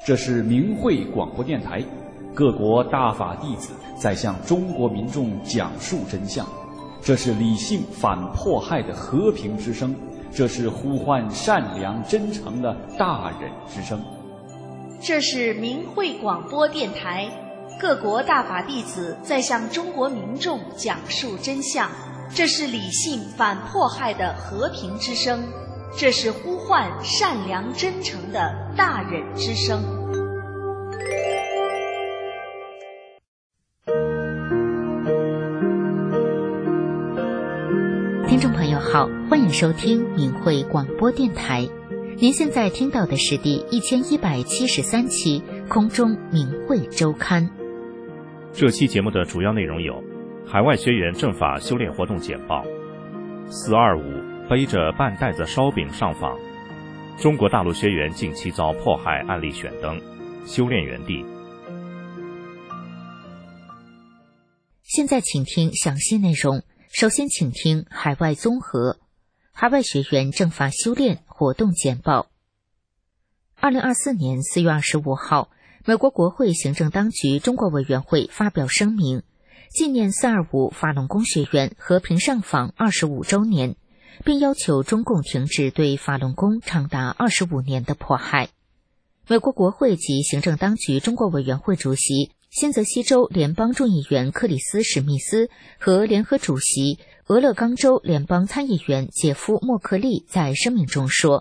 这是明慧广播电台，各国大法弟子在向中国民众讲述真相。这是理性反迫害的和平之声，这是呼唤善良真诚的大忍之声。 这是明慧广播电台，各国大法弟子在向中国民众讲述真相。这是理性反迫害的和平之声，这是呼唤善良真诚的大忍之声。 听众朋友好，欢迎收听明慧广播电台。您现在听到的是第1173期空中明慧周刊。 这期节目的主要内容有：海外学员正法修炼活动简报，425背着半袋子烧饼上访，中国大陆学员近期遭迫害案例选灯，修炼园地。 现在请听详细内容。首先请听海外综合，海外学员正法修炼活动简报。2024年4月25号，美国国会行政当局中国委员会发表声明，纪念425法轮功学员和平上访25周年，并要求中共停止对法轮功长达25年的迫害。美国国会及行政当局中国委员会主席新泽西州联邦众议员克里斯·史密斯和联合主席俄勒冈州联邦参议员杰夫·莫克利在声明中说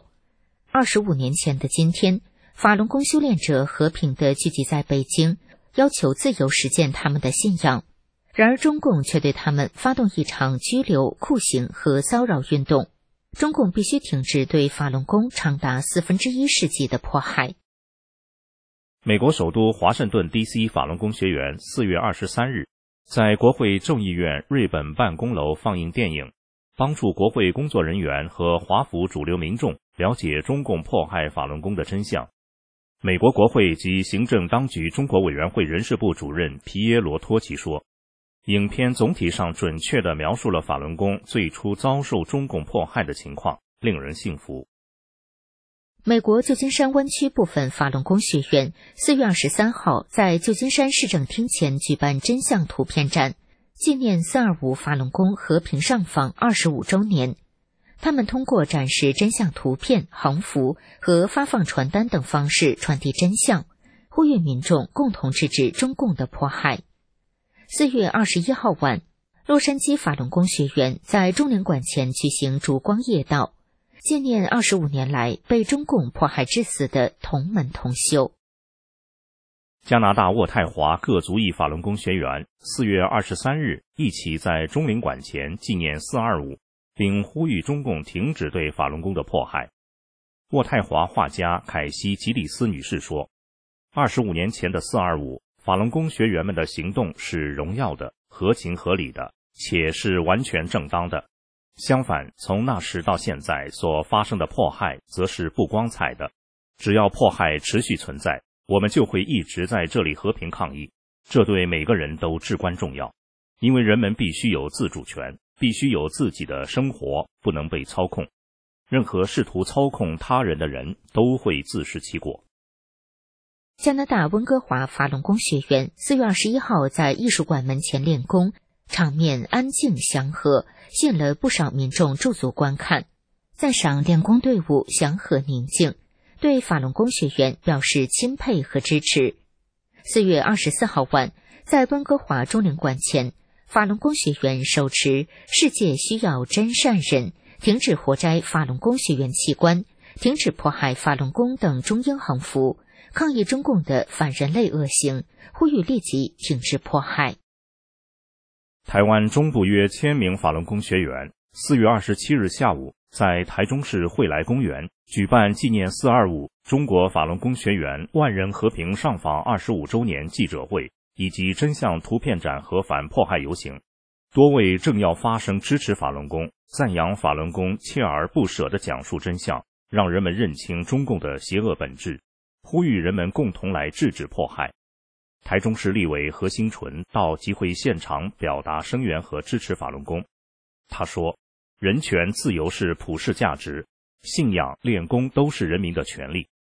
，25年前的今天，法轮功修炼者和平地聚集在北京，要求自由实践他们的信仰。然而中共却对他们发动一场拘留、酷刑和骚扰运动。中共必须停止对法轮功长达1/4世纪的迫害。 美国首都华盛顿 DC 法轮功学员4月23日在国会众议院瑞本办公楼放映电影，帮助国会工作人员和华府主流民众了解中共迫害法轮功的真相。美国国会及行政当局中国委员会人事部主任皮耶罗托奇说，影片总体上准确地描述了法轮功最初遭受中共迫害的情况，令人信服。 美国旧金山湾区部分法轮功学员4月23号在旧金山市政厅前举办真相图片展，纪念425法轮功和平上访25周年。他们通过展示真相图片、横幅和发放传单等方式传递真相，呼吁民众共同制止中共的迫害。4月21号晚，洛杉矶法轮功学员在中领馆前举行烛光夜祷，纪念25年来被中共迫害致死的同门同修。 加拿大渥太华各族裔法轮功学员4月23日一起在中领馆前纪念425，并呼吁中共停止对法轮功的迫害。渥太华画家凯西·吉里斯女士说，25年前的425，法轮功学员们的行动是荣耀的、合情合理的，且是完全正当的。相反，从那时到现在所发生的迫害则是不光彩的。只要迫害持续存在，我们就会一直在这里和平抗议，这对每个人都至关重要，因为人们必须有自主权，必须有自己的生活，不能被操控。任何试图操控他人的人都会自食其果。 加拿大温哥华法轮功学员4月21号在艺术馆门前练功，场面安静祥和，吸引了不少民众驻足观看，赞赏练功队伍祥和宁静，对法轮功学员表示钦佩和支持。4月24号晚，在温哥华中领馆前，法轮功学员手持世界需要真善忍，停止活摘法轮功学员器官，停止迫害法轮功等中英横幅，抗议中共的反人类恶行，呼吁立即停止迫害。 台湾中部约1000名法轮功学员4月27日下午在台中市惠来公园举办纪念425中国法轮功学员万人和平上访25周年记者会以及真相图片展和反迫害游行。多位政要发声支持法轮功，赞扬法轮功锲而不舍地讲述真相，让人们认清中共的邪恶本质，呼吁人们共同来制止迫害。台中市立委何新纯到集会现场表达声援和支持法轮功。他说，人权自由是普世价值，信仰练功都是人民的权利。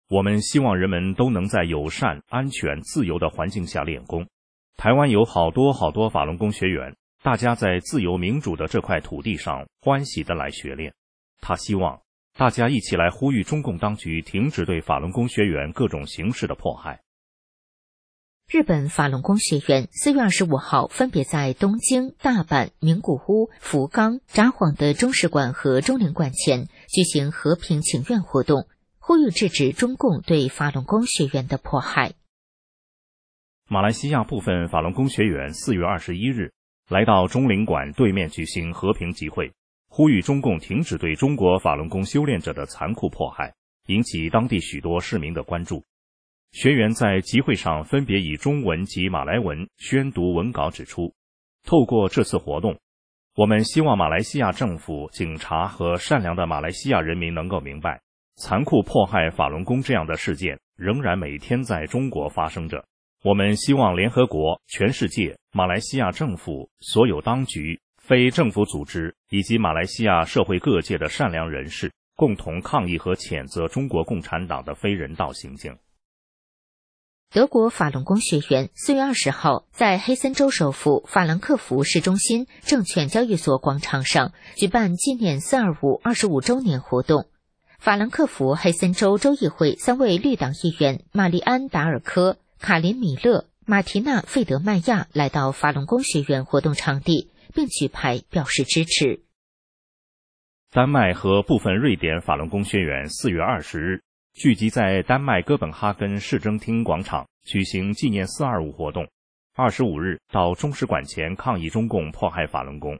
我们希望人们都能在友善、安全、自由的环境下练功。台湾有好多法轮功学员，大家在自由民主的这块土地上欢喜地来学练。他希望大家一起来呼吁中共当局停止对法轮功学员各种形式的迫害。 日本法轮功学员4月25号分别在东京、大阪、名古屋、福冈、札幌的中使馆和中领馆前举行和平请愿活动，呼吁制止中共对法轮功学员的迫害。 马来西亚部分法轮功学员4月21日来到中领馆对面举行和平集会，呼吁中共停止对中国法轮功修炼者的残酷迫害，引起当地许多市民的关注。学员在集会上分别以中文及马来文宣读文稿，指出，透过这次活动，我们希望马来西亚政府、警察和善良的马来西亚人民能够明白，残酷迫害法轮功这样的事件仍然每天在中国发生着。我们希望联合国、全世界、马来西亚政府、所有当局、非政府组织以及马来西亚社会各界的善良人士共同抗议和谴责中国共产党的非人道行径。 德国法轮功学员4月20号在黑森州首府法兰克福市中心证券交易所广场上举办纪念425 25周年活动。法兰克福黑森州州议会3位绿党议员玛丽安·达尔科、卡林·米勒、马提娜·费德曼亚来到法轮功学员活动场地，并举牌表示支持。 丹麦和部分瑞典法轮功学员4月20日聚集在丹麦哥本哈根市政厅广场举行纪念425活动，25日到中使馆前抗议中共迫害法轮功。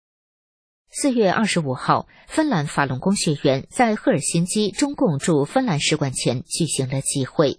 4月25号，芬兰法轮功学员在赫尔辛基中共驻芬兰使馆前举行了集会。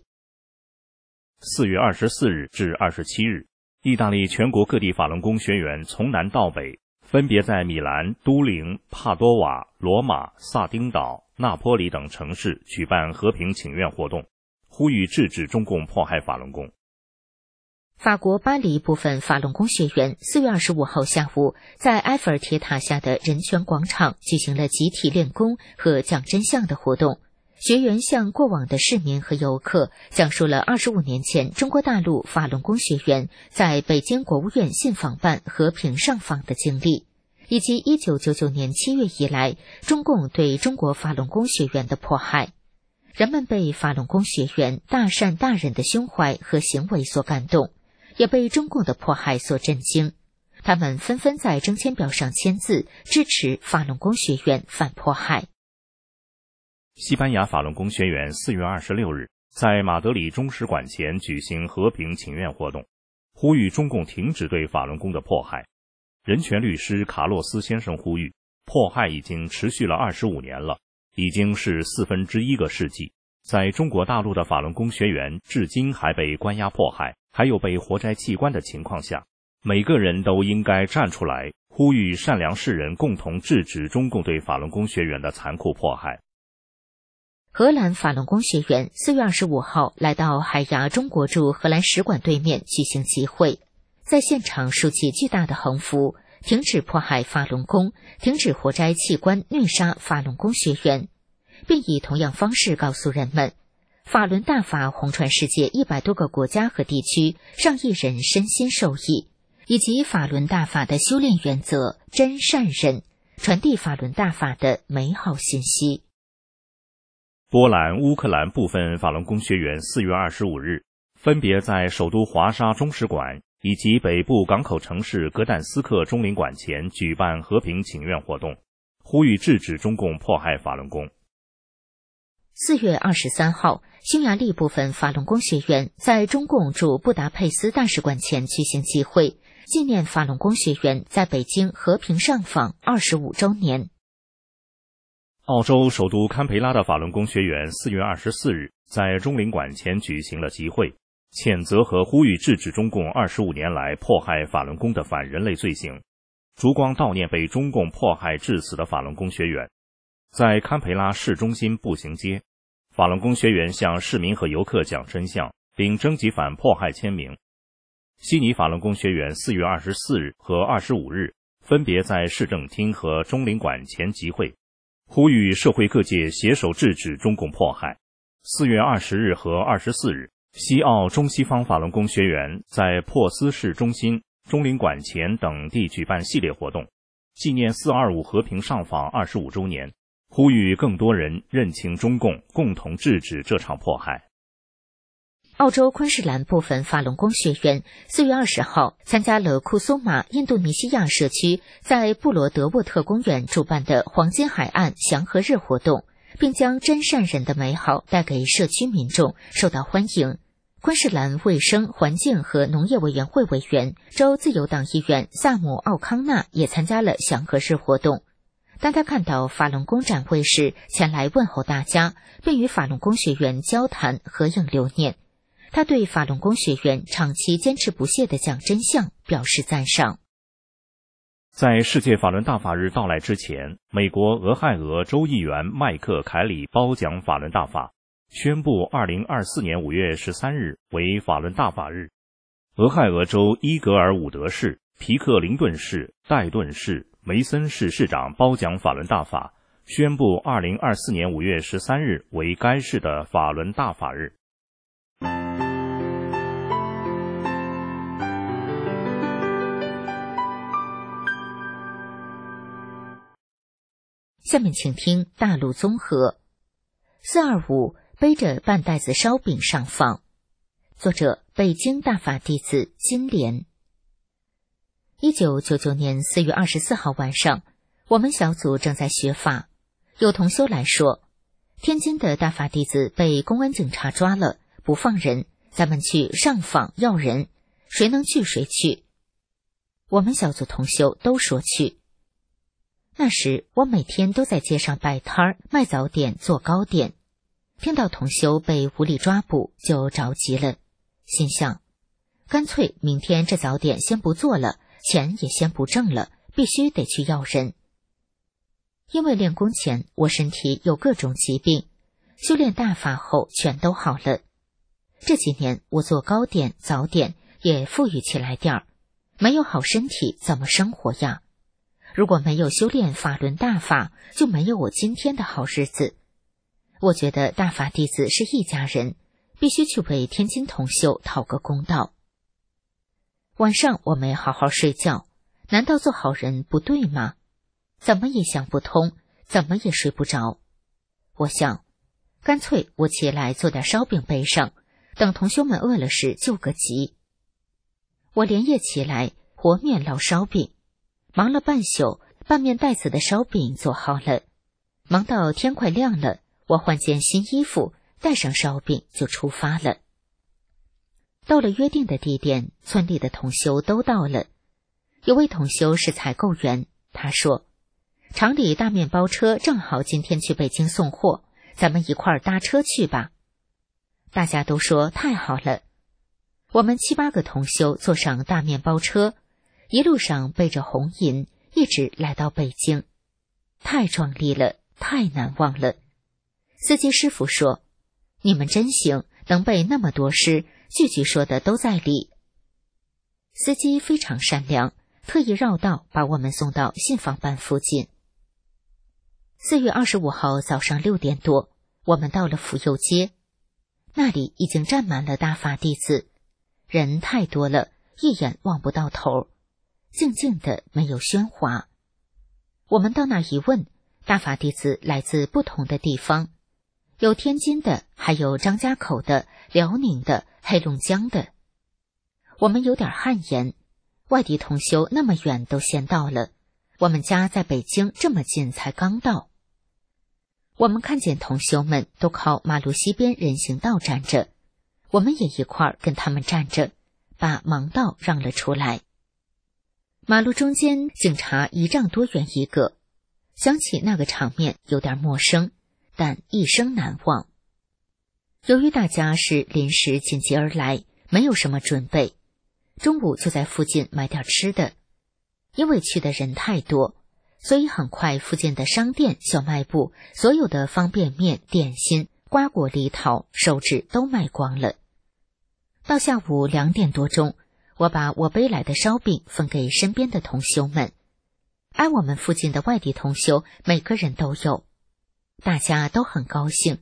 4月24日至27日，意大利全国各地法轮功学员从南到北，分别在米兰、都灵、帕多瓦、罗马、萨丁岛、那波里等城市举办和平请愿活动，呼吁制止中共迫害法轮功。 法国巴黎部分法轮功学员4月25号下午在埃菲尔铁塔下的人权广场举行了集体练功和讲真相的活动。学员向过往的市民和游客讲述了25年前中国大陆法轮功学员在北京国务院信访办和平上访的经历，以及1999年7月以来中共对中国法轮功学员的迫害。人们被法轮功学员大善大忍的胸怀和行为所感动，也被中共的迫害所震惊。他们纷纷在征签表上签字，支持法轮功学员反迫害。 西班牙法轮功学员4月26日在马德里中使馆前举行和平请愿活动，呼吁中共停止对法轮功的迫害。人权律师卡洛斯先生呼吁，迫害已经持续了25年了，已经是1/4个世纪。在中国大陆的法轮功学员至今还被关押迫害，还有被活摘器官的情况下，每个人都应该站出来，呼吁善良世人共同制止中共对法轮功学员的残酷迫害。 荷兰法轮功学员4月25号来到海牙中国驻荷兰使馆对面举行集会，在现场竖起巨大的横幅，停止迫害法轮功，停止活摘器官虐杀法轮功学员，并以同样方式告诉人们，法轮大法红传世界100多个国家和地区，上亿人身心受益，以及法轮大法的修炼原则真善忍，传递法轮大法的美好信息。 波兰、乌克兰部分法轮功学员4月25日分别在首都华沙中使馆以及北部港口城市格但斯克中领馆前举办和平请愿活动，呼吁制止中共迫害法轮功。 4月23号，匈牙利部分法轮功学员在中共驻布达佩斯大使馆前举行集会，纪念法轮功学员在北京和平上访25周年。 澳洲首都堪培拉的法轮功学员4月24日在中领馆前举行了集会，谴责和呼吁制止中共25年来迫害法轮功的反人类罪行，烛光悼念被中共迫害致死的法轮功学员。在堪培拉市中心步行街，法轮功学员向市民和游客讲真相，并征集反迫害签名。悉尼法轮功学员4月24日和25日分别在市政厅和中领馆前集会，呼吁社会各界携手制止中共迫害。 4月20日和24日，西澳中西方法轮功学员在珀斯市中心、中领馆前等地举办系列活动，纪念425和平上访25周年，呼吁更多人认清中共，共同制止这场迫害。 澳洲昆士兰部分法轮功学员4月20号参加了库苏马印度尼西亚社区在布罗德沃特公园主办的黄金海岸祥和日活动，并将真善人的美好带给社区民众，受到欢迎。昆士兰卫生环境和农业委员会委员、州自由党议员萨姆·奥康纳也参加了祥和日活动。当他看到法轮功展会时，前来问候大家，并与法轮功学员交谈合影留念。他对法轮功学员长期坚持不懈地讲真相表示赞赏。 在世界法轮大法日到来之前，美国俄亥俄州议员麦克凯里褒奖法轮大法，宣布2024年5月13日为法轮大法日。俄亥俄州伊格尔伍德市、皮克灵顿市、戴顿市、梅森市市长褒奖法轮大法，宣布2024年5月13日为该市的法轮大法日。 下面请听大陆综合。425背着半袋子烧饼上访，作者北京大法弟子金莲。1999年4月24号晚上，我们小组正在学法，有同修来说，天津的大法弟子被公安警察抓了，不放人，咱们去上访要人，谁能去谁去。我们小组同修都说去。那时我每天都在街上摆摊儿卖早点做糕点，听到同修被无理抓捕就着急了，心想干脆明天这早点先不做了，钱也先不挣了，必须得去要人。因为练功前我身体有各种疾病，修炼大法后全都好了。这几年我做糕点早点也富裕起来点儿，没有好身体怎么生活呀？如果没有修炼法轮大法，就没有我今天的好日子。我觉得大法弟子是一家人，必须去为天津同修讨个公道。晚上我没好好睡觉，难道做好人不对吗？怎么也想不通，怎么也睡不着。我想，干脆我起来做点烧饼备上，等同修们饿了时救个急。我连夜起来和面烙烧饼，忙了半宿，半面袋子的烧饼做好了。忙到天快亮了，我换件新衣服，带上烧饼就出发了。到了约定的地点，村里的同修都到了。有位同修是采购员，他说，厂里大面包车正好今天去北京送货，咱们一块儿搭车去吧。大家都说太好了。我们7、8个同修坐上大面包车，一路上背着红银，一直来到北京，太壮丽了，太难忘了。司机师傅说，你们真行，能背那么多诗，句句说的都在理。司机非常善良，特意绕道把我们送到信访办附近。4月25号早上6点多，我们到了府右街，那里已经站满了大法弟子，人太多了，一眼望不到头，静静的没有喧哗。我们到那一问，大法弟子来自不同的地方，有天津的，还有张家口的、辽宁的、黑龙江的。我们有点汗颜，外地同修那么远都先到了，我们家在北京这么近才刚到。我们看见同修们都靠马路西边人行道站着，我们也一块儿跟他们站着，把盲道让了出来。马路中间警察1丈多远一个，想起那个场面有点陌生，但一生难忘。由于大家是临时紧急而来，没有什么准备，中午就在附近买点吃的。因为去的人太多，所以很快附近的商店、小卖部所有的方便面、点心、瓜果梨桃、手纸都卖光了。到下午2点多钟，我把我背来的烧饼分给身边的同修们，挨我们附近的外地同修每个人都有，大家都很高兴，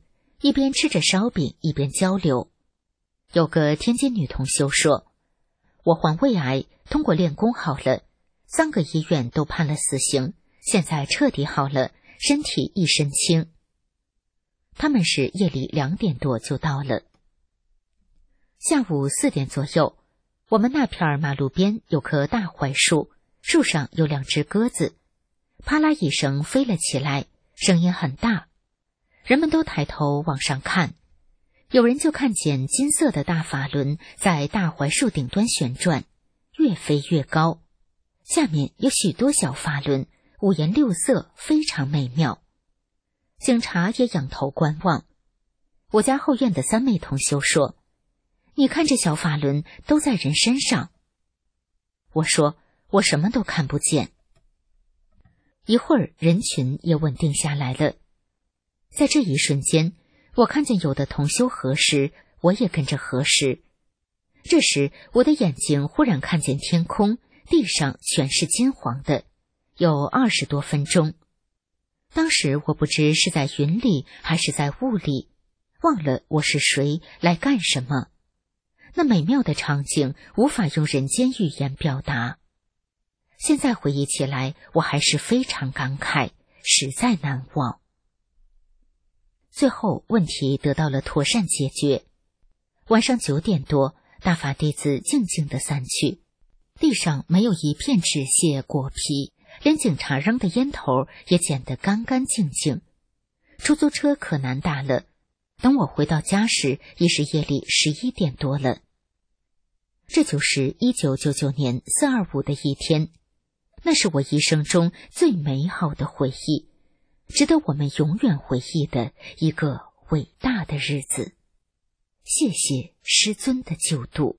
一边吃着烧饼一边交流。有个天津女同修说，我患胃癌，通过练功好了，3个医院都判了死刑，现在彻底好了，身体一身轻。他们是夜里2点多就到了。下午4点左右，我们那片马路边有棵大槐树，树上有2只鸽子，啪啦一声飞了起来，声音很大。人们都抬头往上看，有人就看见金色的大法轮在大槐树顶端旋转，越飞越高，下面有许多小法轮，五颜六色，非常美妙。警察也仰头观望。我家后院的3妹同修说，你看这小法轮都在人身上。我说，我什么都看不见。一会儿人群也稳定下来了。在这一瞬间，我看见有的同修合十，我也跟着合十。这时我的眼睛忽然看见天空，地上全是金黄的，有20多分钟。当时我不知是在云里还是在雾里，忘了我是谁，来干什么。那美妙的场景无法用人间语言表达。现在回忆起来，我还是非常感慨，实在难忘。最后问题得到了妥善解决。晚上9点多，大法弟子静静地散去，地上没有一片纸屑果皮，连警察扔的烟头也捡得干干净净。出租车可难打了，等我回到家时已是夜里11点多了。这就是1999年425的一天，那是我一生中最美好的回忆，值得我们永远回忆的一个伟大的日子。谢谢师尊的救度。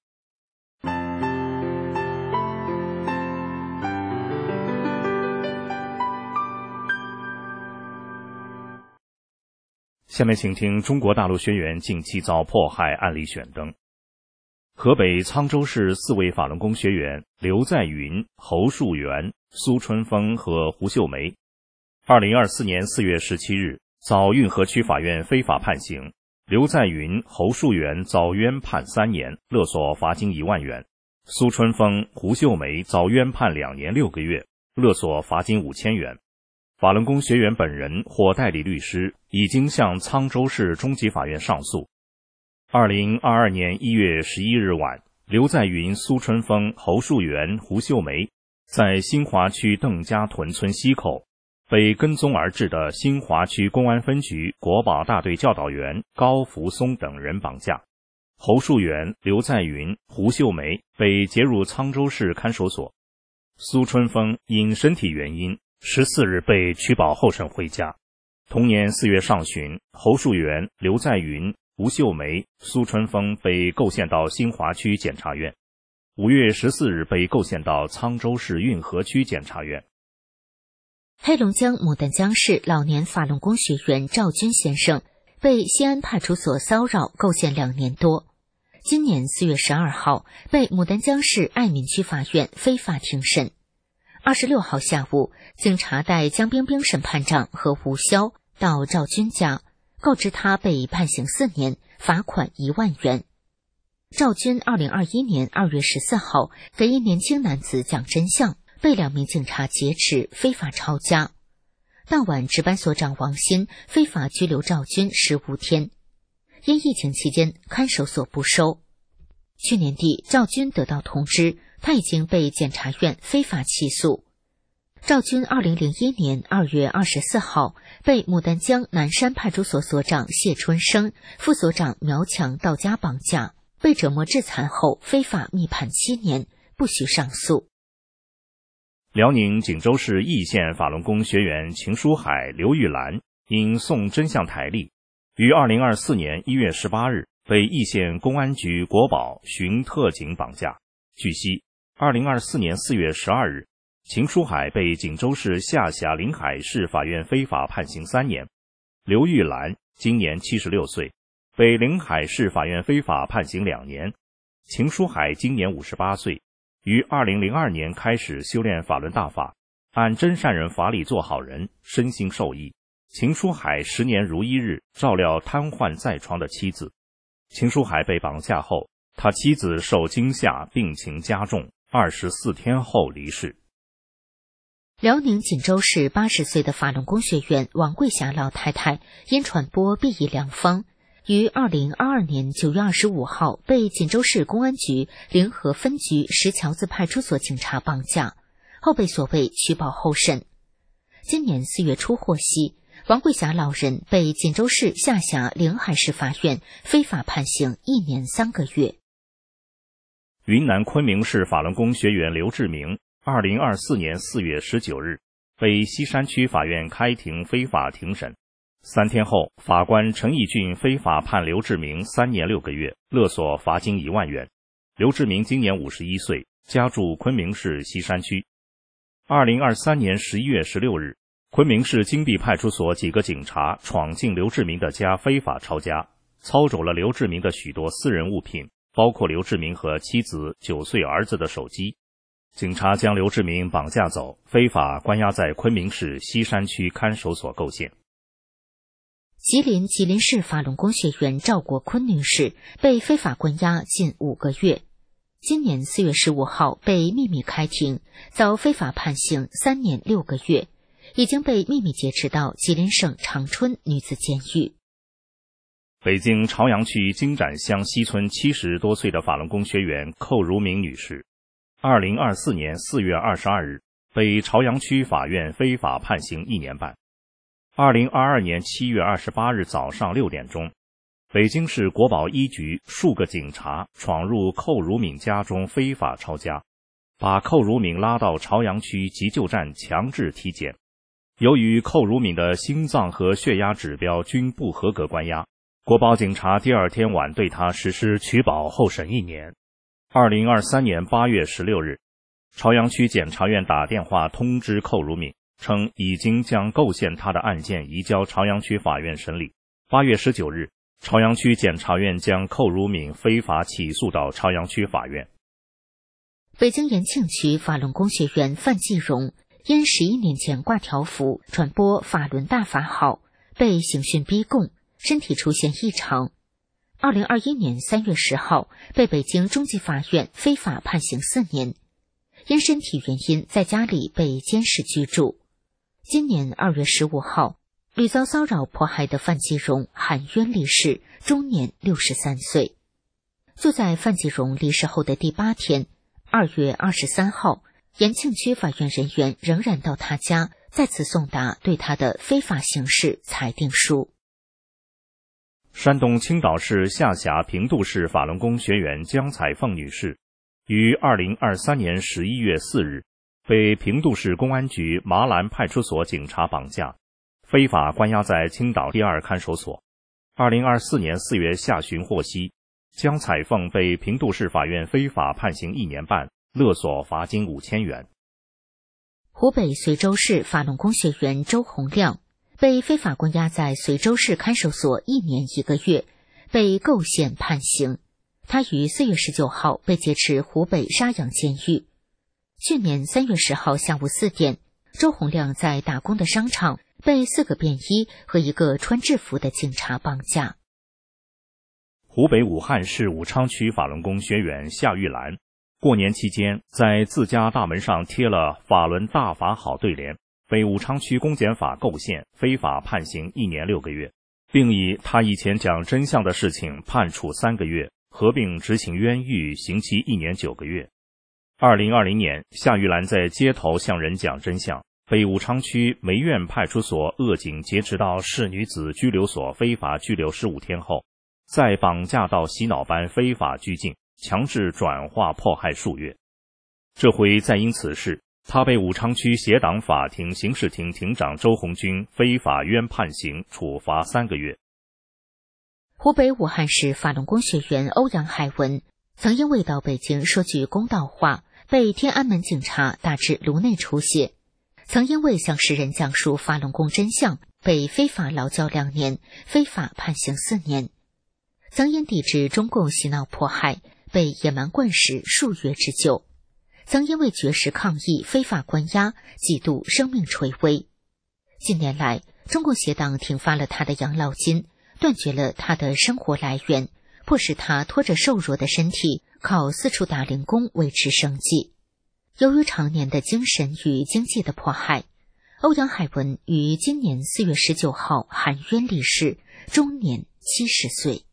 下面请听中国大陆学员近期遭迫害案例选登。河北沧州市4位法轮功学员刘在云、侯树元、苏春风和胡秀梅2024年4月17日遭运河区法院非法判刑，刘在云、侯树元遭冤判3年，勒索罚金1万元；苏春风、胡秀梅遭冤判2年6个月，勒索罚金5000元。法轮功学员本人或代理律师已经向沧州市中级法院上诉。2022年1月11日晚，刘在云、苏春风、侯树元、胡秀梅在新华区邓家屯村西口被跟踪而至的新华区公安分局国保大队教导员高福松等人绑架。侯树元、刘在云、胡秀梅被劫入沧州市看守所。苏春风因身体原因14日被取保候审回家。同年4月上旬，侯树元、刘在云、胡秀梅、苏春风被构陷到新华区检察院，5月14日被构陷到沧州市运河区检察院。 黑龙江牡丹江市老年法轮功学员赵军先生被西安派出所骚扰构陷2年多，今年4月12号被牡丹江市爱民区法院非法庭审。26号下午，警察带江冰冰审判长和吴潇到赵军家，告知他被判刑4年，罚款1万元。赵军2021年2月14号给一年轻男子讲真相，被2名警察劫持，非法抄家。当晚，值班所长王鑫非法拘留赵军15天，因疫情期间看守所不收。去年底，赵军得到通知，他已经被检察院非法起诉。赵军2001年2月24号被牡丹江南山派出所所长谢春生、副所长苗强到家绑架，被折磨致残后非法密判7年，不许上诉。 辽宁锦州市义县法轮功学员秦书海、刘玉兰因送真相台历，于2024年1月18日被义县公安局国保巡特警绑架。据悉，2024年4月12日，秦书海被锦州市下辖临海市法院非法判刑3年，刘玉兰今年76岁，被临海市法院非法判刑2年。秦书海今年58岁，于2002年开始修炼法轮大法，按真善人法理做好人，身心受益。 秦书海10年如一日照料瘫痪在床的妻子。秦书海被绑架后，他妻子受惊吓，病情加重，24天后离世。 辽宁锦州市80岁的法轮功学员王桂霞老太太因传播避疫良方，于2022年9月25号被锦州市公安局临河分局石桥子派出所警察绑架，后被所谓取保候审。今年4月初获悉，王桂霞老人被锦州市下辖临海市法院非法判刑1年3个月。 云南昆明市法轮功学员刘志明2024年4月19日被西山区法院开庭非法庭审，3天后，法官陈义俊非法判刘志明3年6个月，勒索罚金1万元。刘志明今年51岁，家住昆明市西山区。2023年11月16日，昆明市金碧派出所几个警察闯进刘志明的家非法抄家，操走了刘志明的许多私人物品，包括刘志明和妻子9岁儿子的手机。警察将刘志明绑架走，非法关押在昆明市西山区看守所构陷。 吉林市法轮功学员赵国坤女士被非法关押近5个月，今年4月15号被秘密开庭，遭非法判刑3年6个月，已经被秘密劫持到吉林省长春女子监狱。 北京朝阳区金盏乡西村70多岁的法轮功学员寇如明女士2024年4月22日被朝阳区法院非法判刑1年半。2022年7月28日早上6点钟，北京市国保1局数个警察闯入寇如敏家中非法抄家，把寇如敏拉到朝阳区急救站强制体检。由于寇如敏的心脏和血压指标均不合格关押，国保警察第2天晚对他实施取保候审1年。2023年8月16日，朝阳区检察院打电话通知寇如敏，称已经将构陷他的案件移交朝阳区法院审理。8月19日，朝阳区检察院将寇如敏非法起诉到朝阳区法院。 北京延庆区法轮功学员范继荣因11年前挂条幅传播法轮大法好，被刑讯逼供，身体出现异常。2021年3月10号被北京中级法院非法判刑4年，因身体原因在家里被监视居住。今年2月15号，屡遭骚扰迫害的范继荣含冤离世，终年63岁。就在范继荣离世后的第8天，2月23号，延庆区法院人员仍然到他家，再次送达对他的非法刑事裁定书。 山东青岛市下辖平度市法轮功学员江彩凤女士于2023年11月4日被平度市公安局麻兰派出所警察绑架，非法关押在青岛第2看守所。2024年4月下旬获悉，江彩凤被平度市法院非法判刑1年半，勒索罚金5000元。 湖北随州市法轮功学员周洪亮被非法关押在随州市看守所1年1个月，被构陷判刑。他于4月19号被劫持湖北沙洋监狱。去年3月10号下午4点，周洪亮在打工的商场被4个便衣和1个穿制服的警察绑架。 湖北武汉市武昌区法轮功学员夏玉兰过年期间在自家大门上贴了法轮大法好对联，被武昌区公检法构陷，非法判刑1年6个月，并以他以前讲真相的事情判处3个月，合并执行冤狱，刑期1年9个月。2020年，夏玉兰在街头向人讲真相，被武昌区梅院派出所恶警劫持到市女子拘留所非法拘留15天后，再绑架到洗脑班非法拘禁，强制转化迫害数月。这回再因此事，他被武昌区协党法庭刑事庭庭长周红军非法冤判刑，处罚3个月。 湖北武汉市法轮功学员欧阳海文曾因为到北京说句公道话，被天安门警察打至颅内出血，曾因为向世人讲述法轮功真相，被非法劳教2年，非法判刑4年，曾因抵制中共洗脑迫害，被野蛮灌食数月之久，曾因为绝食抗议非法关押，几度生命垂危。近年来， 中共邪党停发了他的养老金，断绝了他的生活来源，迫使他拖着瘦弱的身体，靠四处打零工维持生计。由于常年的精神与经济的迫害，欧阳海文于今年4月19号含冤离世，终年70岁。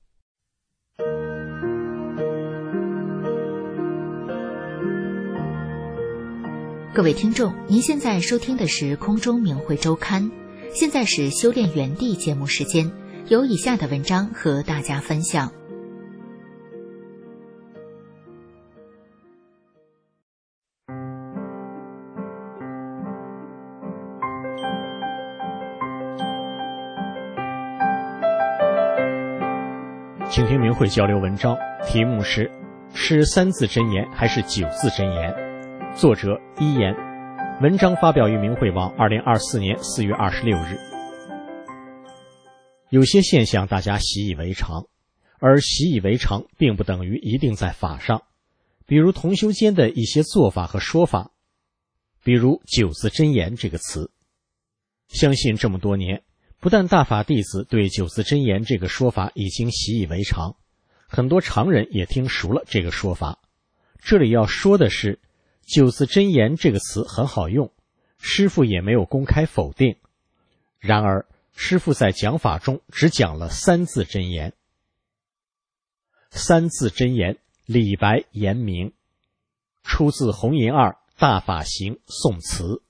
各位听众，您现在收听的是空中明慧周刊，现在是修炼园地节目时间，有以下的文章和大家分享。 请听明慧交流文章，题目是3字真言还是9字真言？作者一言，文章发表于明慧网2024年4月26日。有些现象大家习以为常，而习以为常并不等于一定在法上，比如同修间的一些做法和说法，比如9字真言这个词。相信这么多年，不但大法弟子对9字真言这个说法已经习以为常，很多常人也听熟了这个说法。这里要说的是9字真言这个词很好用，师父也没有公开否定。然而师父在讲法中只讲了3字真言。3字真言，李白言明，出自弘银2大法行宋词。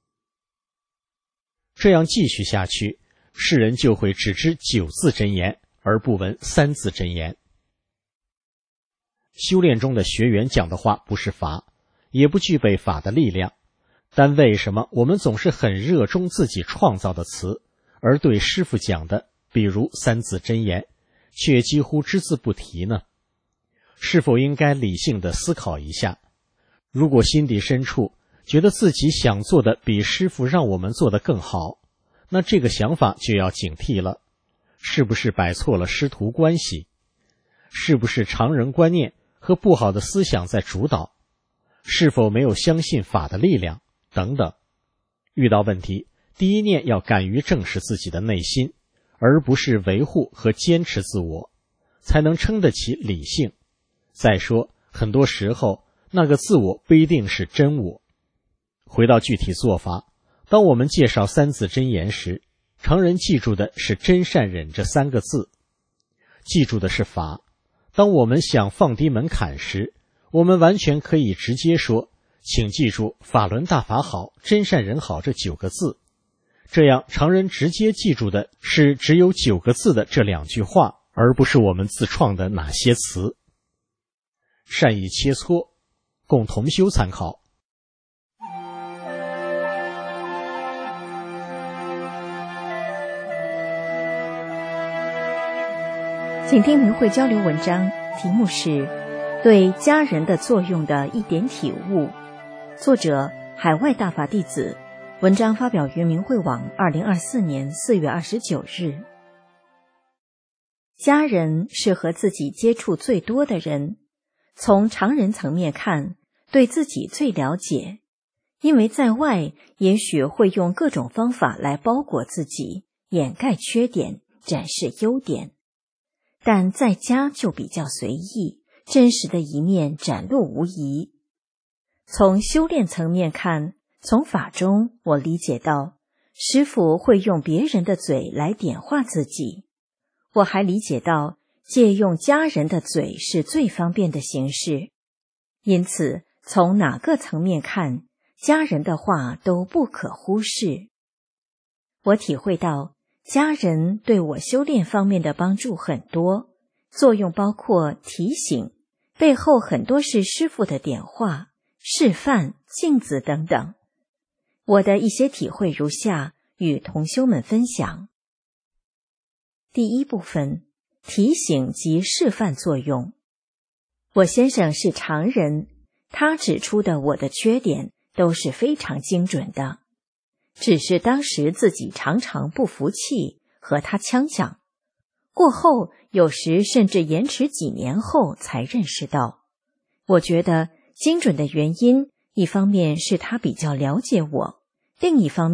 这样继续下去，世人就会只知9字真言，而不闻3字真言。修炼中的学员讲的话不是法，也不具备法的力量，但为什么我们总是很热衷自己创造的词，而对师父讲的，比如3字真言，却几乎只字不提呢？是否应该理性地思考一下？如果心底深处觉得自己想做的比师父让我们做的更好，那这个想法就要警惕了。是不是摆错了师徒关系？是不是常人观念和不好的思想在主导？是否没有相信法的力量？等等。遇到问题，第一念要敢于正视自己的内心，而不是维护和坚持自我，才能称得起理性。再说，很多时候那个自我不一定是真我。回到具体做法，当我们介绍3字真言时，常人记住的是真善忍这3个字，记住的是法。当我们想放低门槛时，我们完全可以直接说，请记住法轮大法好，真善忍好这9个字。这样常人直接记住的是只有9个字的这2句话，而不是我们自创的哪些词。善意切磋，供同修参考。 请听明慧交流文章，题目是对家人的作用的一点体悟，作者海外大法弟子，文章发表于明慧网2024年4月29日。家人是和自己接触最多的人，从常人层面看，对自己最了解，因为在外也许会用各种方法来包裹自己，掩盖缺点，展示优点。但在家就比较随意，真实的一面展露无遗。从修炼层面看，从法中我理解到，师父会用别人的嘴来点化自己。我还理解到，借用家人的嘴是最方便的形式。因此，从哪个层面看，家人的话都不可忽视。我体会到，家人对我修炼方面的帮助很多，作用包括提醒，背后很多是师父的点化、示范、镜子等等。我的一些体会如下，与同修们分享。第一部分，提醒及示范作用。我先生是常人，他指出的我的缺点都是非常精准的。只是当时自己常常不服气，和他呛讲，过后有时甚至延迟几年后才认识到。我觉得精准的原因，一方面是他比较了解我，另一方面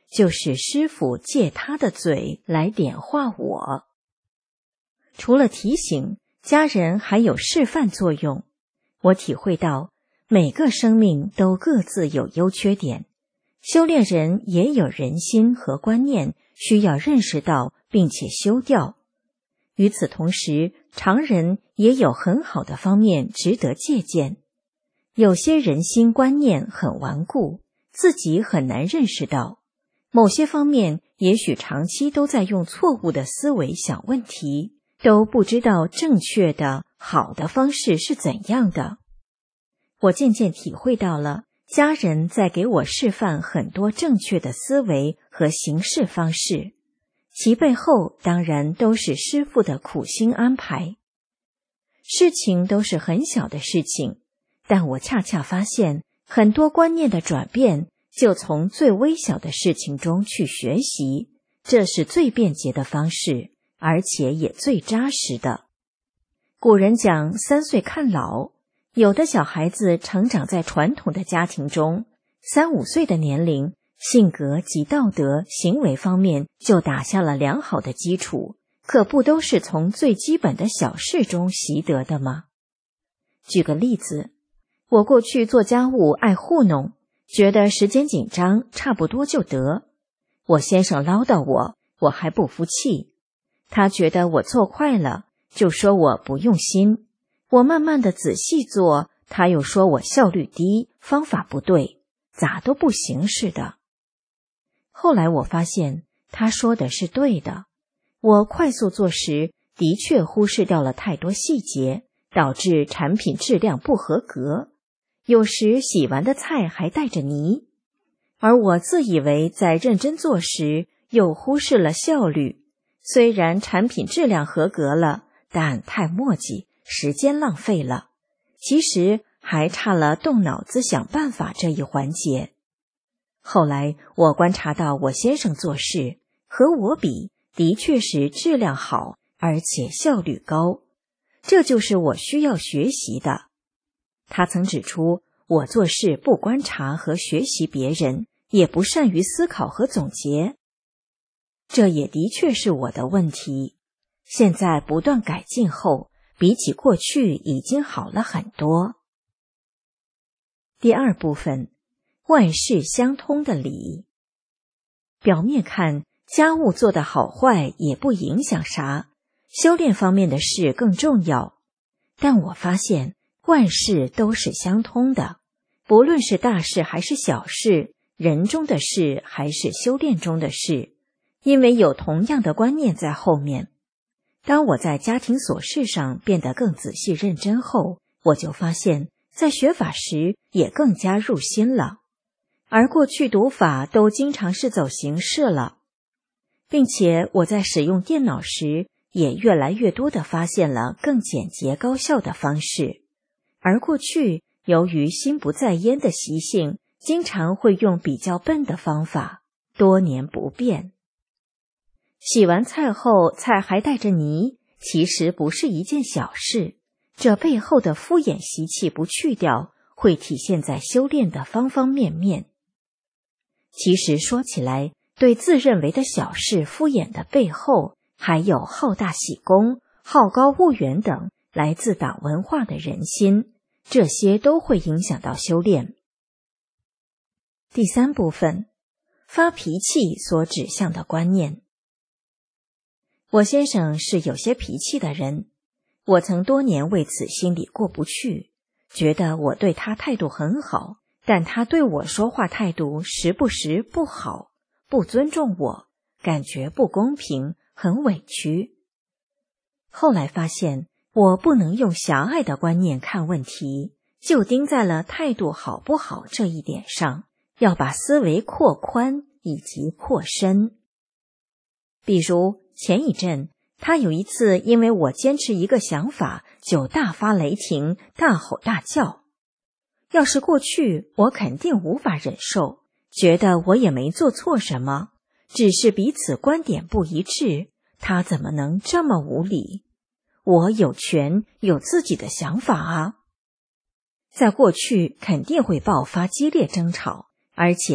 就是师父借他的嘴来点化我。除了提醒，家人还有示范作用。我体会到每个生命都各自有优缺点，修炼人也有人心和观念需要认识到并且修掉。与此同时，常人也有很好的方面值得借鉴。有些人心观念很顽固，自己很难认识到，某些方面也许长期都在用错误的思维想问题，都不知道正确的好的方式是怎样的。我渐渐体会到了，家人在给我示范很多正确的思维和行事方式，其背后当然都是师父的苦心安排。事情都是很小的事情，但我恰恰发现很多观念的转变就从最微小的事情中去学习，这是最便捷的方式，而且也最扎实的。古人讲3岁看老，有的小孩子成长在传统的家庭中，3、5岁的年龄，性格及道德行为方面就打下了良好的基础，可不都是从最基本的小事中习得的吗？举个例子，我过去做家务爱糊弄，觉得时间紧张，差不多就得。我先生唠叨我还不服气，他觉得我做快了，就说我不用心。我慢慢的仔细做，他又说我效率低，方法不对，咋都不行似的。后来我发现他说的是对的，我快速做时的确忽视掉了太多细节，导致产品质量不合格，有时洗完的菜还带着泥。而我自以为在认真做时，又忽视了效率，虽然产品质量合格了，但太磨叽，时间浪费了，其实还差了动脑子想办法这一环节。后来我观察到我先生做事和我比，的确是质量好，而且效率高，这就是我需要学习的。他曾指出，我做事不观察和学习别人，也不善于思考和总结，这也的确是我的问题。现在不断改进后，比起过去已经好了很多。第二部分，万事相通的理。表面看，家务做得好坏也不影响啥，修炼方面的事更重要。但我发现万事都是相通的，不论是大事还是小事，人中的事还是修炼中的事，因为有同样的观念在后面。当我在家庭琐事上变得更仔细认真后，我就发现在学法时也更加入心了，而过去读法都经常是走形式了，并且我在使用电脑时也越来越多地发现了更简洁高效的方式，而过去由于心不在焉的习性，经常会用比较笨的方法，多年不变。洗完菜后，菜还带着泥，其实不是一件小事，这背后的敷衍习气不去掉，会体现在修炼的方方面面。其实说起来，对自认为的小事敷衍的背后，还有好大喜功、好高骛远等来自党文化的人心，这些都会影响到修炼。第三部分，发脾气所指向的观念。我先生是有些脾气的人，我曾多年为此心里过不去，觉得我对他态度很好，但他对我说话态度时不时不好，不尊重我，感觉不公平，很委屈。后来发现，我不能用狭隘的观念看问题，就盯在了态度好不好这一点上，要把思维扩宽以及扩深。比如前一阵，他有一次因为我坚持一个想法，就大发雷霆，大吼大叫。要是过去，我肯定无法忍受，觉得我也没做错什么，只是彼此观点不一致，他怎么能这么无理？我有权有自己的想法啊！在过去肯定会爆发激烈争吵，而且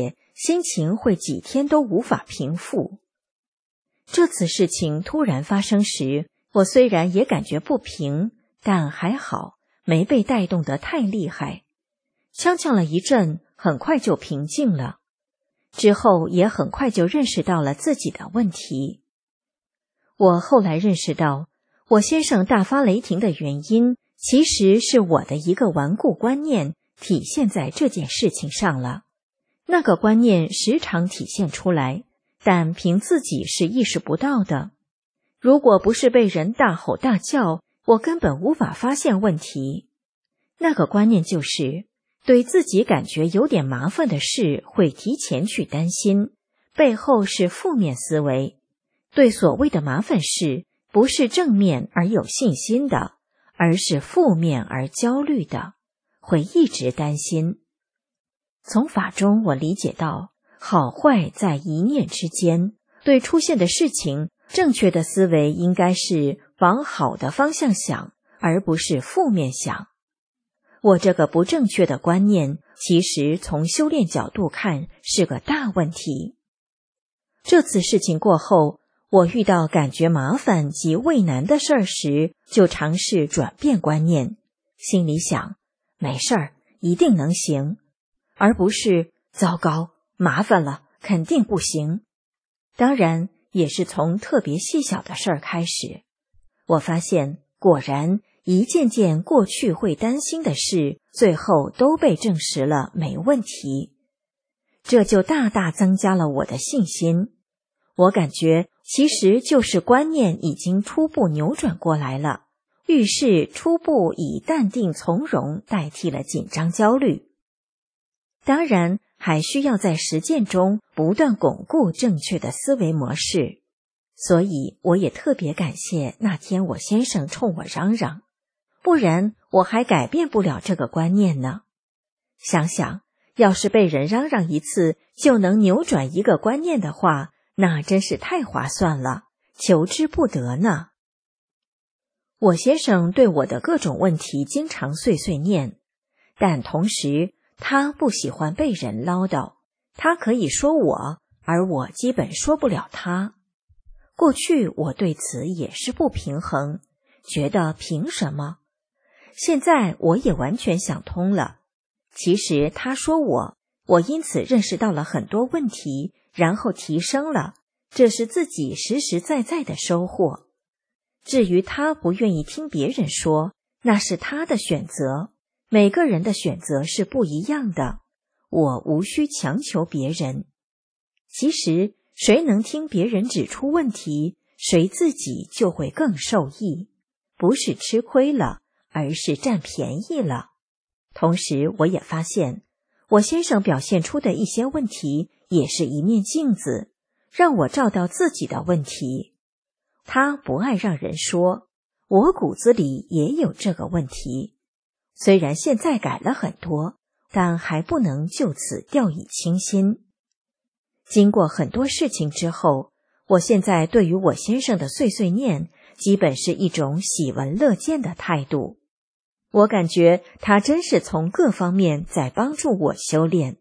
心情会几天都无法平复。这次事情突然发生时，我虽然也感觉不平，但还好没被带动得太厉害，踉跄了一阵，很快就平静了。之后也很快就认识到了自己的问题。我后来认识到，我先生大发雷霆的原因，其实是我的一个顽固观念体现在这件事情上了。那个观念时常体现出来，但凭自己是意识不到的。如果不是被人大吼大叫，我根本无法发现问题。那个观念就是，对自己感觉有点麻烦的事会提前去担心，背后是负面思维。对所谓的麻烦事，不是正面而有信心的，而是负面而焦虑的，会一直担心。从法中我理解到，好坏在一念之间，对出现的事情，正确的思维应该是往好的方向想，而不是负面想。我这个不正确的观念，其实从修炼角度看是个大问题。这次事情过后，我遇到感觉麻烦及畏难的事儿时，就尝试转变观念，心里想，没事儿，一定能行，而不是糟糕，麻烦了，肯定不行。当然，也是从特别细小的事儿开始。我发现，果然一件件过去会担心的事，最后都被证实了没问题。这就大大增加了我的信心。我感觉其实就是观念已经初步扭转过来了，遇事初步以淡定从容代替了紧张焦虑。当然，还需要在实践中不断巩固正确的思维模式。所以我也特别感谢那天我先生冲我嚷嚷，不然我还改变不了这个观念呢。想想，要是被人嚷嚷一次就能扭转一个观念的话，那真是太划算了，求之不得呢。我先生对我的各种问题经常碎碎念，但同时他不喜欢被人唠叨，他可以说我，而我基本说不了他。过去我对此也是不平衡，觉得凭什么？现在我也完全想通了。其实他说我因此认识到了很多问题，然后提升了，这是自己实实在在的收获。至于他不愿意听别人说，那是他的选择，每个人的选择是不一样的，我无需强求别人。其实谁能听别人指出问题，谁自己就会更受益，不是吃亏了，而是占便宜了。同时我也发现，我先生表现出的一些问题也是一面镜子，让我照到自己的问题。他不爱让人说，我骨子里也有这个问题。虽然现在改了很多，但还不能就此掉以轻心。经过很多事情之后，我现在对于我先生的碎碎念，基本是一种喜闻乐见的态度。我感觉他真是从各方面在帮助我修炼。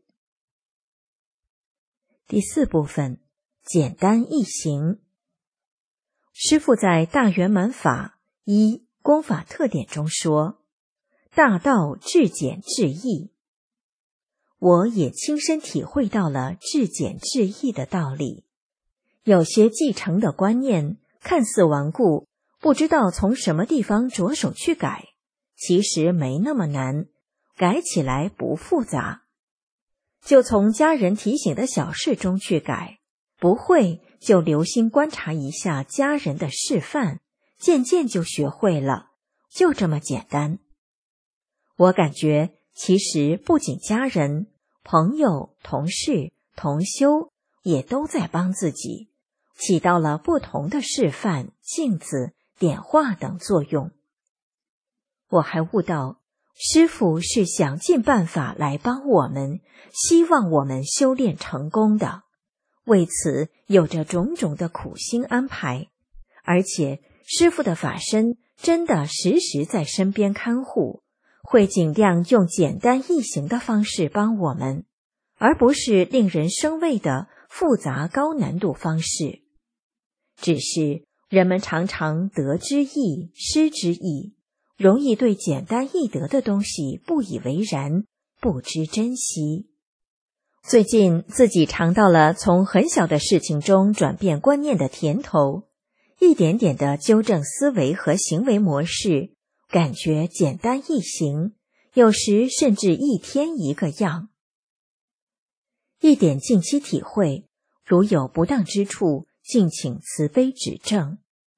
第4部分，简单易行。师父在《大圆满法一功法特点》中说，大道至简至易。我也亲身体会到了至简至易的道理。有些继承的观念看似顽固，不知道从什么地方着手去改，其实没那么难，改起来不复杂。就从家人提醒的小事中去改，不会就留心观察一下家人的示范，渐渐就学会了，就这么简单。我感觉其实不仅家人、朋友、同事、同修也都在帮自己，起到了不同的示范、镜子、点化等作用。我还悟到，师父是想尽办法来帮我们，希望我们修炼成功的，为此有着种种的苦心安排。而且师父的法身真的时时在身边看护，会尽量用简单易行的方式帮我们， 而不是令人生畏的复杂高难度方式。只是人们常常得之易，失之易，容易对简单易得的东西不以为然，不知珍惜。最近自己尝到了从很小的事情中转变观念的甜头，一点点的纠正思维和行为模式，感觉简单易行，有时甚至一天一个样。一点近期体会，如有不当之处，敬请慈悲指正。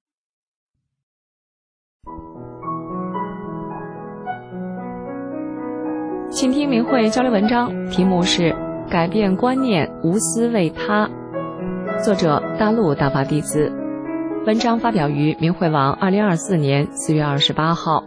请听明慧交流文章，题目是《改变观念，无私为他》，作者大陆大法弟子。文章发表于明慧网2024年4月28号。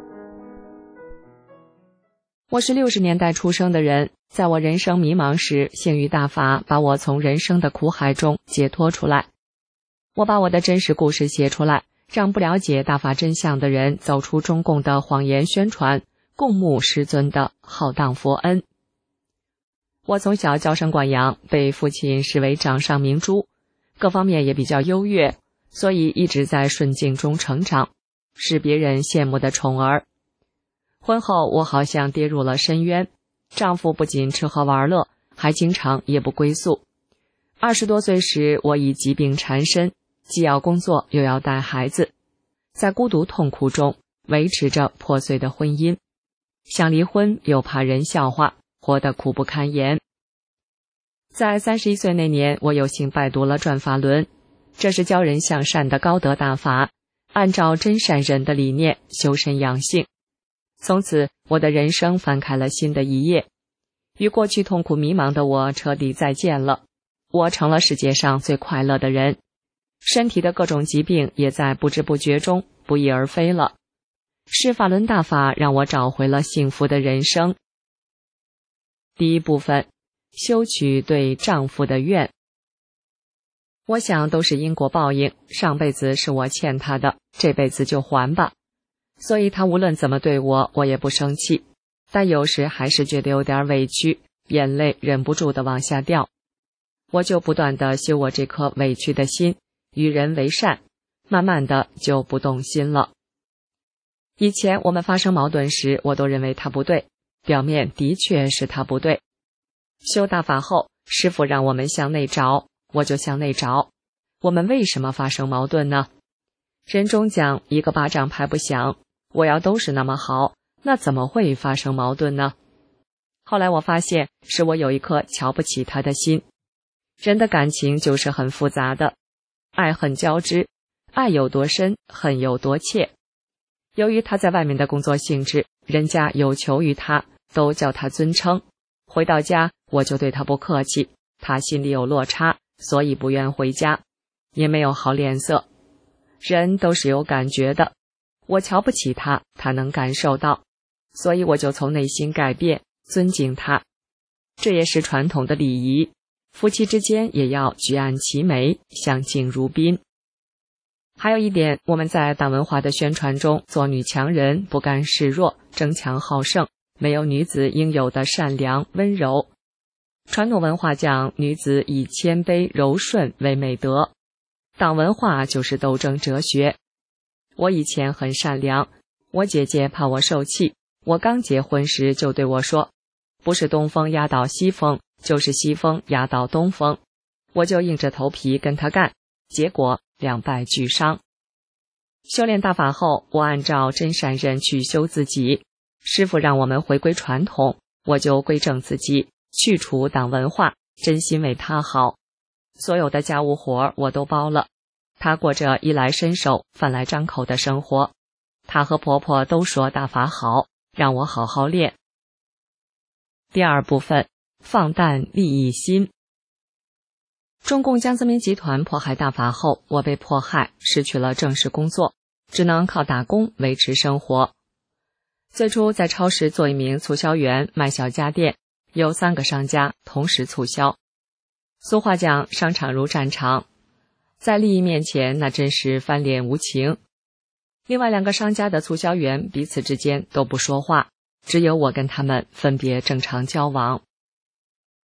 我是60年代出生的人，在我人生迷茫时，幸于大法把我从人生的苦海中解脱出来。我把我的真实故事写出来，让不了解大法真相的人走出中共的谎言宣传，共沐师尊的浩荡佛恩。我从小娇生惯养，被父亲视为掌上明珠，各方面也比较优越，所以一直在顺境中成长，是别人羡慕的宠儿。婚后我好像跌入了深渊，丈夫不仅吃喝玩乐，还经常夜不归宿。20多岁时，我已疾病缠身，既要工作又要带孩子，在孤独痛苦中维持着破碎的婚姻，想离婚又怕人笑话，活得苦不堪言。在31岁那年，我有幸拜读了转法轮，这是教人向善的高德大法，按照真善忍的理念修身养性。从此我的人生翻开了新的一页，与过去痛苦迷茫的我彻底再见了。我成了世界上最快乐的人，身体的各种疾病也在不知不觉中不翼而飞了。是法轮大法让我找回了幸福的人生。第一部分，修取对丈夫的怨。我想都是因果报应，上辈子是我欠他的，这辈子就还吧。所以他无论怎么对我，我也不生气，但有时还是觉得有点委屈，眼泪忍不住的往下掉。我就不断的修我这颗委屈的心，与人为善，慢慢的就不动心了。以前我们发生矛盾时，我都认为他不对，表面的确是他不对。修大法后，师父让我们向内找，我就向内找。我们为什么发生矛盾呢？人中讲一个巴掌拍不响，我要都是那么好，那怎么会发生矛盾呢？后来我发现，是我有一颗瞧不起他的心。人的感情就是很复杂的，爱恨交织，爱有多深，恨有多切。由于他在外面的工作性质，人家有求于他，都叫他尊称。回到家，我就对他不客气，他心里有落差，所以不愿回家，也没有好脸色。人都是有感觉的，我瞧不起他，他能感受到，所以我就从内心改变，尊敬他。这也是传统的礼仪，夫妻之间也要举案齐眉，相敬如宾。还有一点，我们在党文化的宣传中做女强人，不甘示弱，争强好胜，没有女子应有的善良温柔。传统文化讲女子以谦卑柔顺为美德，党文化就是斗争哲学。我以前很善良，我姐姐怕我受气，我刚结婚时就对我说，不是东风压倒西风，就是西风压倒东风。我就硬着头皮跟他干，结果两败俱伤。修炼大法后，我按照真善忍去修自己，师父让我们回归传统，我就归正自己，去除党文化，真心为他好。所有的家务活我都包了，他过着衣来伸手饭来张口的生活。他和婆婆都说大法好，让我好好练。第二部分，放淡利益心。中共江泽民集团迫害大法后，我被迫害，失去了正式工作，只能靠打工维持生活。最初在超市做一名促销员，卖小家电，有3个商家同时促销。俗话讲，商场如战场，在利益面前，那真是翻脸无情。另外2个商家的促销员彼此之间都不说话，只有我跟他们分别正常交往。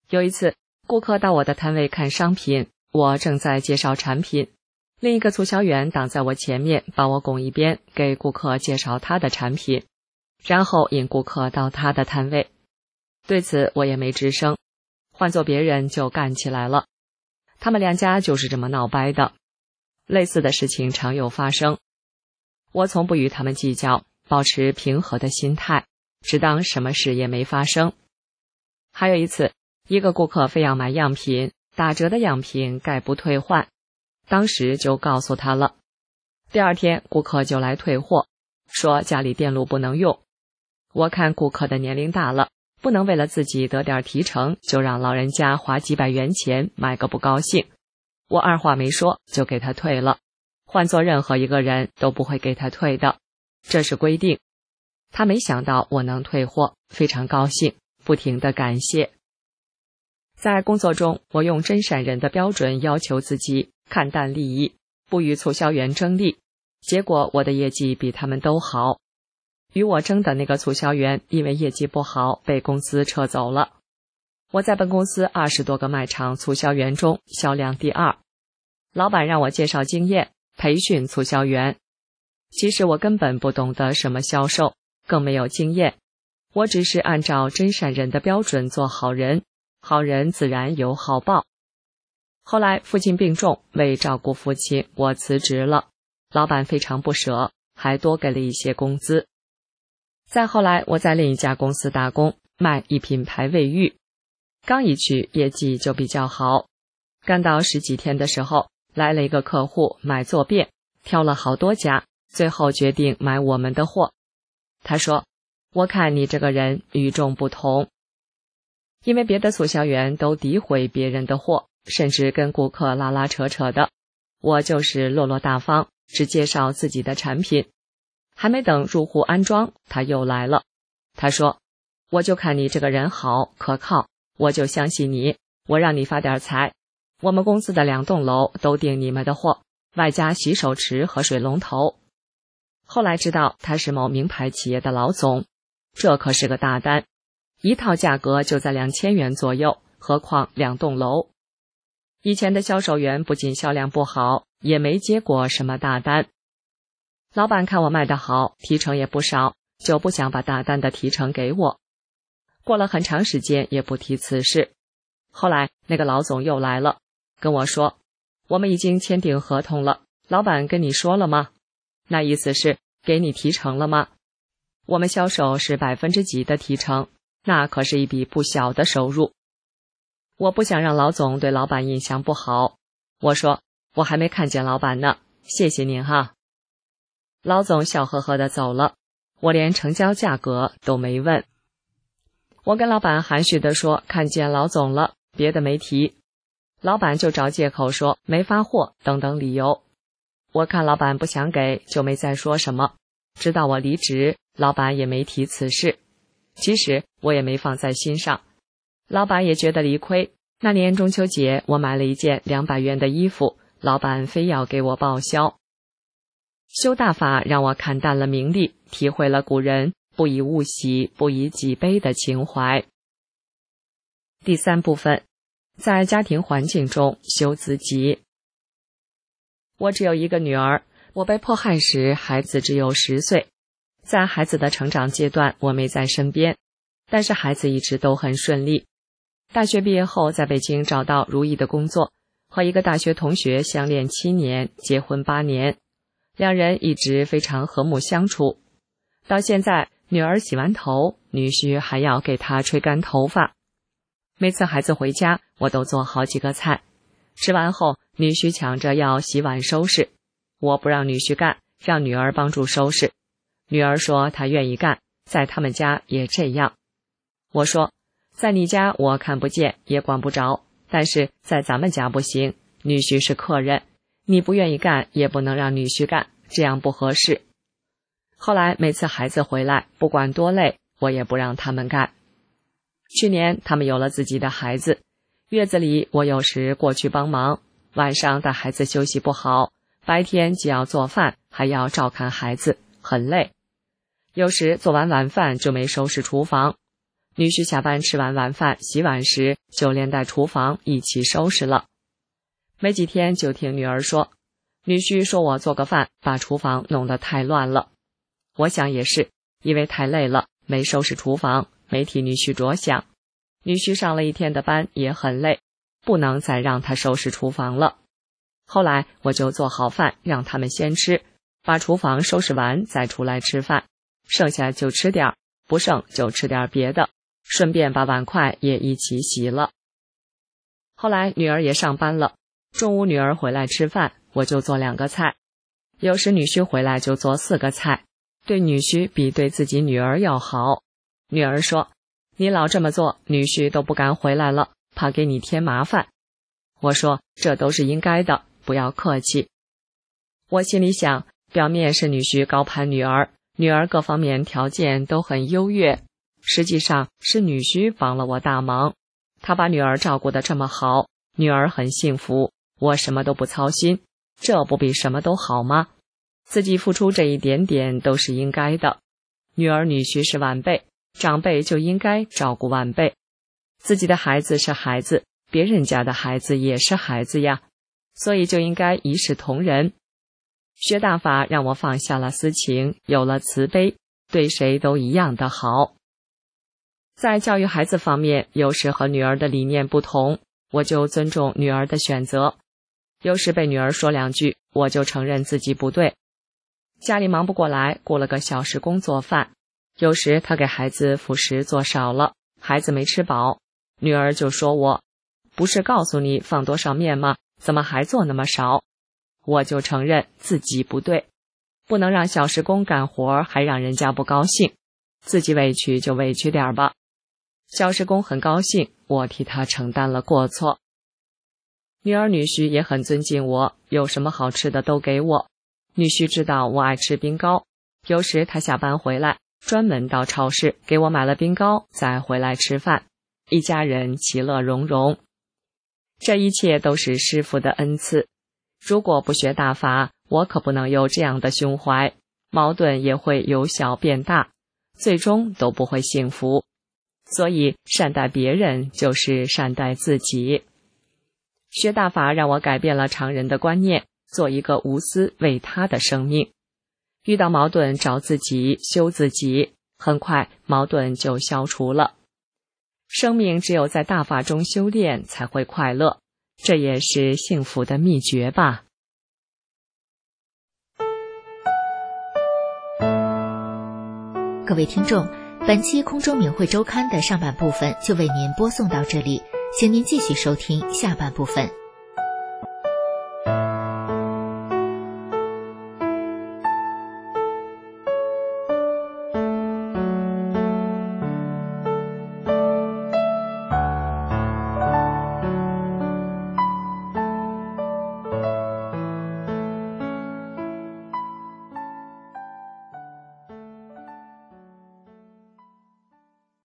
有一次，顾客到我的摊位看商品，我正在介绍产品，另一个促销员挡在我前面，把我拱一边，给顾客介绍他的产品，然后引顾客到他的摊位。对此我也没吱声，换做别人就干起来了。他们两家就是这么闹掰的。类似的事情常有发生，我从不与他们计较，保持平和的心态，只当什么事也没发生。还有一次，一个顾客非要买样品，打折的样品概不退换，当时就告诉他了。第二天顾客就来退货，说家里电路不能用。我看顾客的年龄大了，不能为了自己得点提成就让老人家花几百元钱买个不高兴，我二话没说就给他退了，换做任何一个人都不会给他退的，这是规定。他没想到我能退货，非常高兴，不停地感谢。在工作中，我用真善人的标准要求自己，看淡利益，不与促销员争利，结果我的业绩比他们都好。与我争的那个促销员因为业绩不好被公司撤走了。我在本公司20多个卖场促销员中销量第2。老板让我介绍经验，培训促销员。其实我根本不懂得什么销售，更没有经验，我只是按照真善人的标准做好人，好人自然有好报。后来父亲病重，为照顾父亲，我辞职了，老板非常不舍，还多给了一些工资。再后来我在另一家公司打工，卖一品牌卫浴，刚一去业绩就比较好，干到10几天的时候，来了一个客户买坐便，挑了好多家，最后决定买我们的货。他说，我看你这个人与众不同。因为别的促销员都诋毁别人的货，甚至跟顾客拉拉扯扯的，我就是落落大方，只介绍自己的产品。还没等入户安装，他又来了。他说，我就看你这个人好可靠，我就相信你，我让你发点财。我们公司的2栋楼都订你们的货，外加洗手池和水龙头。后来知道他是某名牌企业的老总，这可是个大单，一套价格就在2000元左右，何况2栋楼。以前的销售员不仅销量不好，也没接过什么大单。老板看我卖得好，提成也不少，就不想把大单的提成给我。过了很长时间也不提此事。后来那个老总又来了，跟我说，我们已经签订合同了，老板跟你说了吗？那意思是给你提成了吗？我们销售是%几的提成，那可是一笔不小的收入。我不想让老总对老板印象不好，我说，我还没看见老板呢，谢谢您哈。老总笑呵呵地走了，我连成交价格都没问。我跟老板含蓄地说看见老总了，别的没提。老板就找借口说没发货等等理由。我看老板不想给，就没再说什么。直到我离职，老板也没提此事。其实我也没放在心上，老板也觉得理亏。那年中秋节，我买了一件200元的衣服，老板非要给我报销。修大法让我看淡了名利，体会了古人不以物喜，不以己悲的情怀。第3部分，在家庭环境中修自己。我只有一个女儿，我被迫害时孩子只有10岁，在孩子的成长阶段我没在身边，但是孩子一直都很顺利。大学毕业后在北京找到如意的工作，和一个大学同学相恋7年，结婚8年。2人一直非常和睦相处，到现在女儿洗完头，女婿还要给她吹干头发。每次孩子回家，我都做好几个菜，吃完后女婿抢着要洗碗收拾，我不让女婿干，让女儿帮助收拾。女儿说她愿意干，在他们家也这样。我说，在你家我看不见也管不着，但是在咱们家不行，女婿是客人，你不愿意干也不能让女婿干，这样不合适。后来每次孩子回来，不管多累，我也不让他们干。去年他们有了自己的孩子，月子里我有时过去帮忙，晚上带孩子休息不好，白天既要做饭还要照看孩子，很累。有时做完晚饭就没收拾厨房， 女婿下班吃完晚饭洗碗时，就连带厨房一起收拾了。没几天就听女儿说，女婿说我做个饭把厨房弄得太乱了。我想也是，因为太累了，没收拾厨房，没替女婿着想。女婿上了一天的班也很累，不能再让他收拾厨房了。后来我就做好饭让他们先吃，把厨房收拾完再出来吃饭，剩下就吃点，不剩就吃点别的，顺便把碗筷也一起洗了。后来女儿也上班了，中午女儿回来吃饭，我就做2个菜，有时女婿回来就做4个菜，对女婿比对自己女儿要好。女儿说，你老这么做，女婿都不敢回来了，怕给你添麻烦。我说，这都是应该的，不要客气。我心里想，表面是女婿高攀女儿，女儿各方面条件都很优越，实际上是女婿帮了我大忙，他把女儿照顾得这么好，女儿很幸福，我什么都不操心，这不比什么都好吗？自己付出这一点点都是应该的。女儿女婿是晚辈，长辈就应该照顾晚辈。自己的孩子是孩子，别人家的孩子也是孩子呀，所以就应该一视同仁。学大法让我放下了私情，有了慈悲，对谁都一样的好。在教育孩子方面，有时和女儿的理念不同，我就尊重女儿的选择。有时被女儿说2句，我就承认自己不对。家里忙不过来，雇了个小时工做饭，有时她给孩子辅食做少了，孩子没吃饱，女儿就说我，不是告诉你放多少面吗？怎么还做那么少？我就承认自己不对，不能让小时工干活还让人家不高兴，自己委屈就委屈点吧。小时工很高兴，我替他承担了过错。女儿女婿也很尊敬我，有什么好吃的都给我。女婿知道我爱吃冰糕，有时他下班回来，专门到超市给我买了冰糕，再回来吃饭，一家人其乐融融。这一切都是师父的恩赐，如果不学大法，我可不能有这样的胸怀，矛盾也会由小变大，最终都不会幸福。所以善待别人就是善待自己。学大法让我改变了常人的观念，做一个无私为他的生命。遇到矛盾找自己，修自己，很快矛盾就消除了。生命只有在大法中修炼才会快乐，这也是幸福的秘诀吧。 各位听众，本期空中明慧周刊的上半部分就为您播送到这里，请您继续收听下半部分。